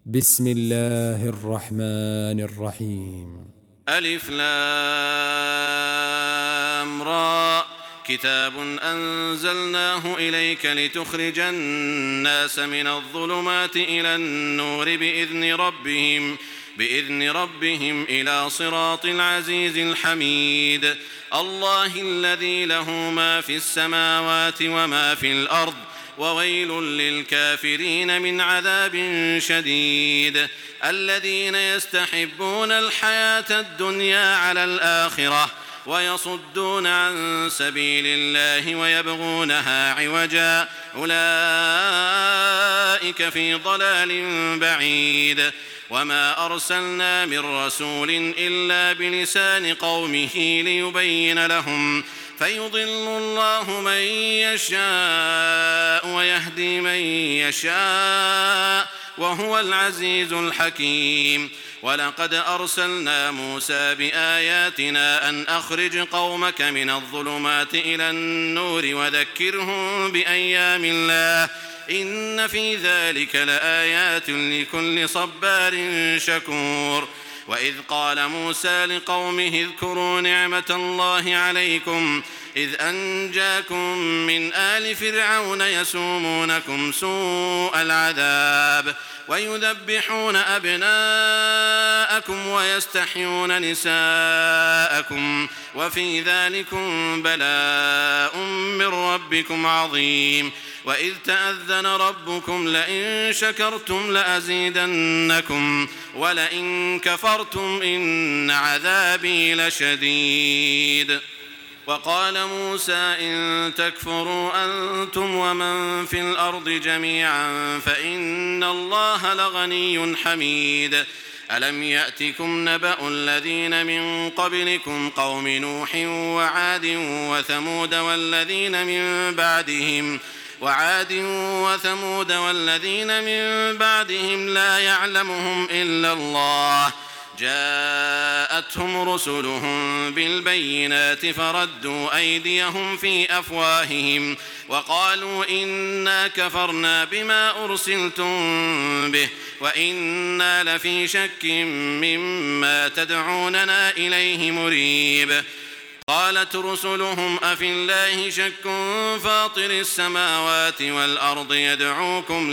بسم الله الرحمن الرحيم. ألف لام را. كتاب أنزلناه إليك لتخرج الناس من الظلمات إلى النور بإذن ربهم إلى صراط العزيز الحميد. الله الذي له ما في السماوات وما في الأرض، وويل للكافرين من عذاب شديد. الذين يستحبون الحياة الدنيا على الآخرة ويصدون عن سبيل الله ويبغونها عوجا، أولئك في ضلال بعيد. وما أرسلنا من رسول إلا بلسان قومه ليبين لهم، فيضل الله من يشاء ويهدي من يشاء، وهو العزيز الحكيم. ولقد أرسلنا موسى بآياتنا أن أخرج قومك من الظلمات إلى النور وذكرهم بأيام الله، إن في ذلك لآيات لكل صبار شكور. وإذ قال موسى لقومه اذكروا نعمة الله عليكم إذ أنجاكم من آل فرعون يسومونكم سوء العذاب ويذبحون أبناءكم ويستحيون نساءكم، وفي ذلكم بلاء من ربكم عظيم. وإذ تأذن ربكم لئن شكرتم لأزيدنكم ولئن كفرتم إن عذابي لشديد. وقال موسى إن تكفروا أنتم ومن في الأرض جميعا فإن الله لغني حميد. ألم يأتكم نبأ الذين من قبلكم قوم نوح وعاد وثمود والذين من بعدهم لا يعلمهم إلا الله، جاءتهم رسلهم بالبينات فردوا أيديهم في أفواههم وقالوا إنا كفرنا بما أرسلتم به وإنا لفي شك مما تدعوننا إليه مريب. قالت رسلهم أفي الله شك فاطر السماوات والأرض يدعوكم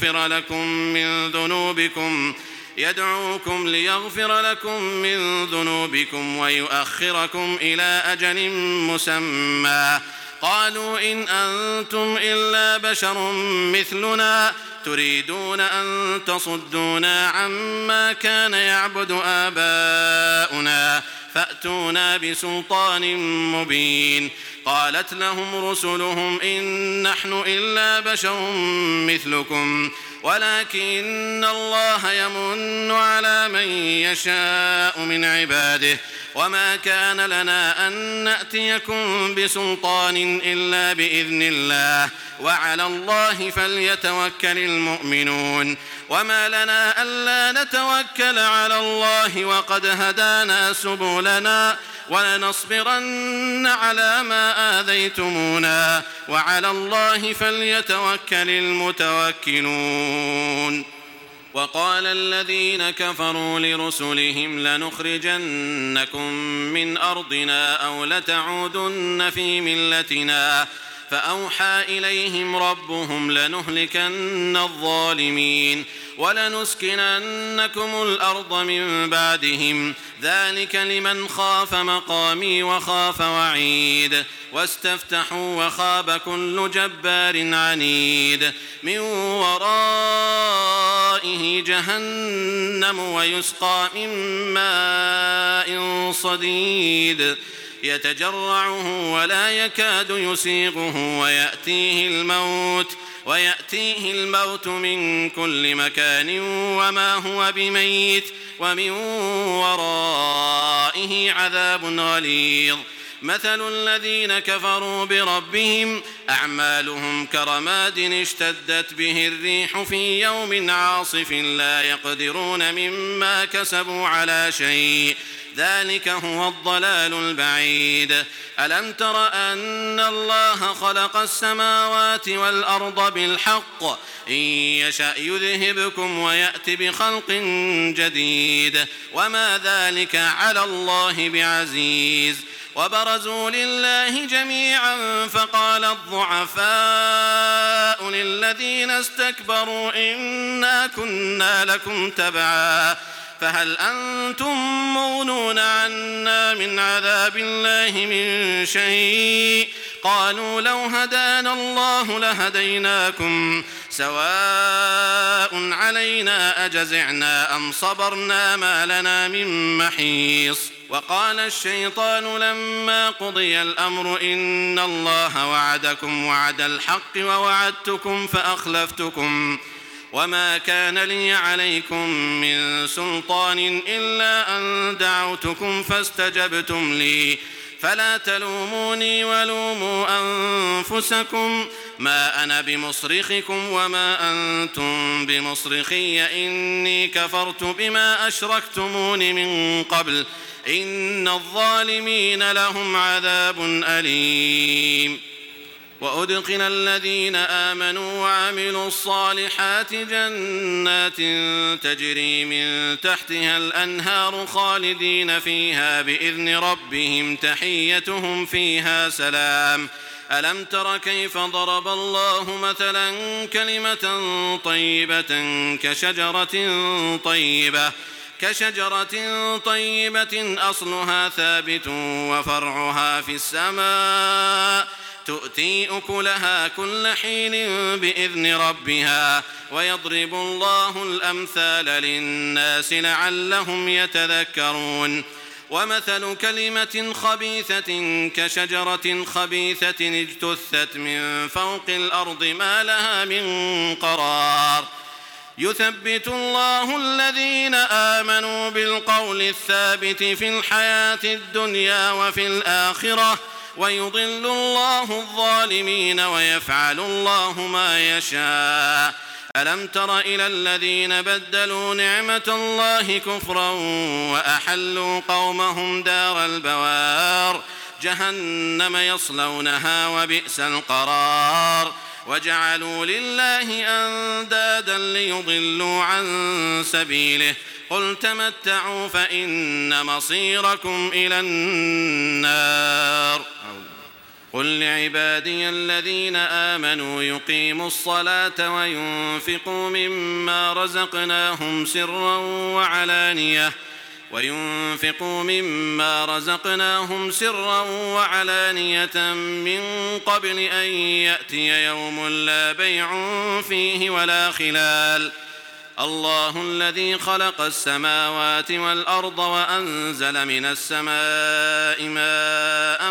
ليغفر لكم من ذنوبكم ويؤخركم إلى أجل مسمى. قالوا إن أنتم إلا بشر مثلنا تريدون أن تصدونا عما كان يعبد آباؤنا فأتونا بسلطان مبين. قالت لهم رسلهم إن نحن إلا بشر مثلكم ولكن الله يمن على من يشاء من عباده، وما كان لنا أن نأتيكم بسلطان إلا بإذن الله وعلى الله فليتوكل المؤمنون. وما لنا ألا نتوكل على الله وقد هدانا سبلنا ولنصبرن على ما آذيتمونا وعلى الله فليتوكل المتوكلون. وقال الذين كفروا لرسلهم لنخرجنكم من أرضنا أو لتعودن في ملتنا، فأوحى إليهم ربهم لنهلكن الظالمين ولنسكننكم الأرض من بعدهم، ذلك لمن خاف مقامي وخاف وعيد. واستفتحوا وخاب كل جبار عنيد، من ورائه جهنم ويسقى من ماء صديد يتجرعه ولا يكاد يسيغه ويأتيه الموت من كل مكان وما هو بميت ومن ورائه عذاب غليظ. مثل الذين كفروا بربهم أعمالهم كرماد اشتدت به الريح في يوم عاصف لا يقدرون مما كسبوا على شيء ذلك هو الضلال البعيد. ألم تر أن الله خلق السماوات والأرض بالحق إن يشأ يذهبكم ويأت بخلق جديد وما ذلك على الله بعزيز. وبرزوا لله جميعا فقال الضعفاء للذين استكبروا إنا كنا لكم تبعا فهل أنتم مغنون عنا من عذاب الله من شيء قالوا لو هدانا الله لهديناكم سواء علينا أجزعنا أم صبرنا ما لنا من محيص. وقال الشيطان لما قضي الأمر إن الله وعدكم وعد الحق ووعدتكم فأخلفتكم وما كان لي عليكم من سلطان إلا أن دعوتكم فاستجبتم لي فلا تلوموني ولوموا أنفسكم ما أنا بمصرخكم وما أنتم بمصرخي إني كفرت بما أشركتمون من قبل إن الظالمين لهم عذاب أليم. وأدخل الذين آمنوا وعملوا الصالحات جنات تجري من تحتها الأنهار خالدين فيها بإذن ربهم تحيتهم فيها سلام. ألم تر كيف ضرب الله مثلا كلمة طيبة كشجرة طيبة أصلها ثابت وفرعها في السماء تؤتي أكلها كل حين بإذن ربها ويضرب الله الأمثال للناس لعلهم يتذكرون. ومثل كلمة خبيثة كشجرة خبيثة اجتثت من فوق الأرض ما لها من قرار يثبت الله الذين آمنوا بالقول الثابت في الحياة الدنيا وفي الآخرة ويضل الله الظالمين ويفعل الله ما يشاء. ألم تر إلى الذين بدلوا نعمة الله كفرا وأحلوا قومهم دار البوار جهنم يصلونها وبئس القرار وجعلوا لله أندادا ليضلوا عن سبيله قل تمتعوا فإن مصيركم إلى النار. قل لعبادي الذين آمنوا يقيموا الصلاة وينفقوا مما رزقناهم سرا وعلانية من قبل أن يأتي يوم لا بيع فيه ولا خلال. الله الذي خلق السماوات والأرض وأنزل من السماء ماء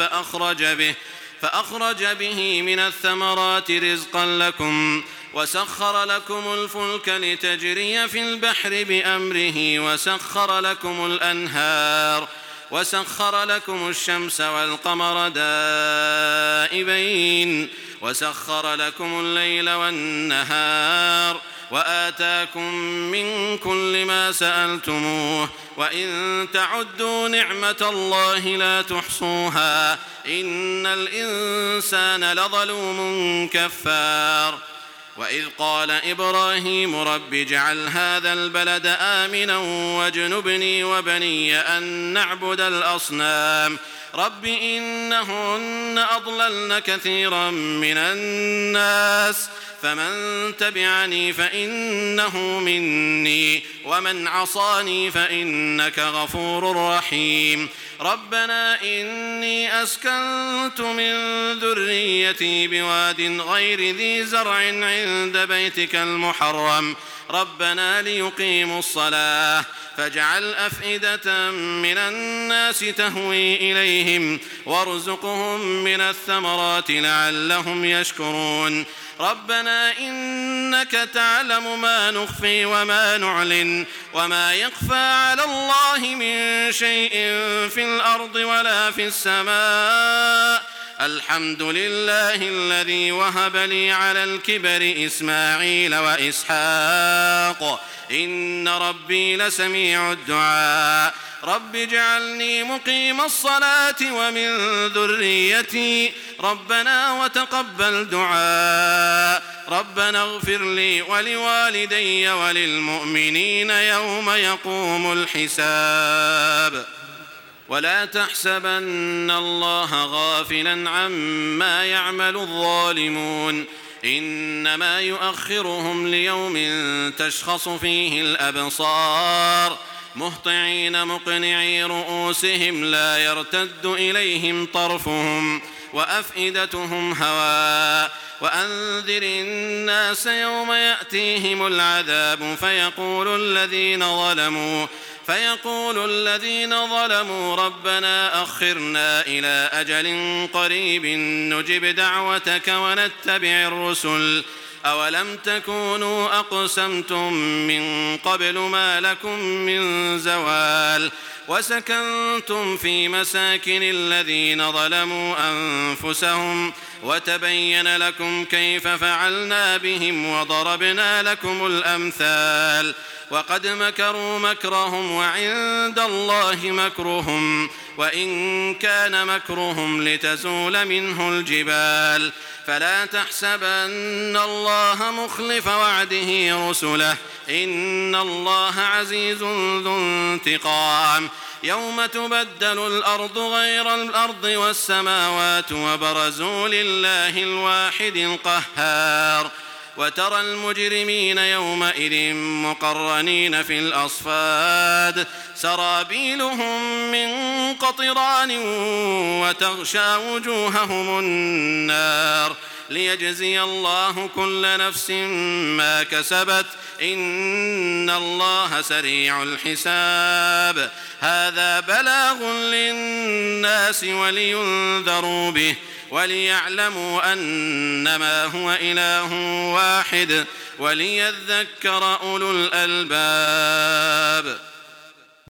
فأخرج به من الثمرات رزقا لكم وسخر لكم الفلك لتجري في البحر بأمره وسخر لكم الأنهار وسخر لكم الشمس والقمر دائبين وسخر لكم الليل والنهار وآتاكم من كل ما سألتموه وإن تعدوا نعمة الله لا تحصوها إن الإنسان لظلوم كفار. وإذ قال إبراهيم رب اجعل هذا البلد آمنا واجنبني وبني أن نعبد الأصنام رب إنهن أضللن كثيرا من الناس فمن تبعني فإنه مني ومن عصاني فإنك غفور رحيم. ربنا إني أسكنت من ذريتي بواد غير ذي زرع عند بيتك المحرم ربنا ليقيموا الصلاة فاجعل أفئدة من الناس تهوي إليهم وارزقهم من الثمرات لعلهم يشكرون ربنا إنك تعلم ما نخفي وما نعلن وما يخفى على الله من شيء في الأرض ولا في السماء الحمد لله الذي وهب لي على الكبر إسماعيل وإسحاق إن ربي لسميع الدعاء رب اجعلني مقيم الصلاة ومن ذريتي ربنا وتقبل دعاء ربنا اغفر لي ولوالدي وللمؤمنين يوم يقوم الحساب ولا تحسبن الله غافلا عما يعمل الظالمون إنما يؤخرهم ليوم تشخص فيه الأبصار مهطعين مقنعي رؤوسهم لا يرتد إليهم طرفهم وأفئدتهم هواء وأنذر الناس يوم يأتيهم العذاب فيقول الذين ظلموا ربنا أخرنا إلى أجل قريب نجب دعوتك ونتبع الرسل أولم تكونوا أقسمتم من قبل ما لكم من زوال وسكنتم في مساكن الذين ظلموا أنفسهم وتبين لكم كيف فعلنا بهم وضربنا لكم الأمثال وقد مكروا مكرهم وعند الله مكرهم وإن كان مكرهم لتزول منه الجبال فلا تحسبن الله مخلف وعده رسله إن الله عزيز ذو انتقام يوم تبدل الأرض غير الأرض والسماوات وبرزوا لله الواحد القهار وترى المجرمين يومئذ مقرنين في الأصفاد سرابيلهم من قطران وتغشى وجوههم النار ليجزي الله كل نفس ما كسبت إن الله سريع الحساب هذا بلاغ للناس ولينذروا به وليعلموا أنما هو إله واحد وليذكر أولو الألباب